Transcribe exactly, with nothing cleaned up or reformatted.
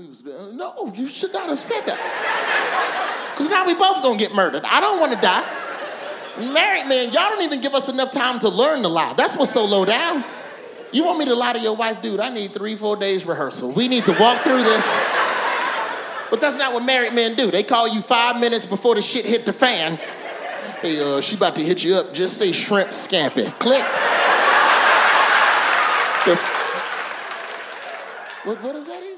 we was, uh, no, you should not have said that. Because now we both gonna get murdered. I don't want to die. Married men, y'all don't even give us enough time to learn to lie. That's what's so low down. You want me to lie to your wife? Dude, I need three, four days rehearsal. We need to walk through this. But that's not what married men do. They call you five minutes before the shit hit the fan. Hey, uh, she about to hit you up. Just say shrimp scampi. Click. The, what, what is that even?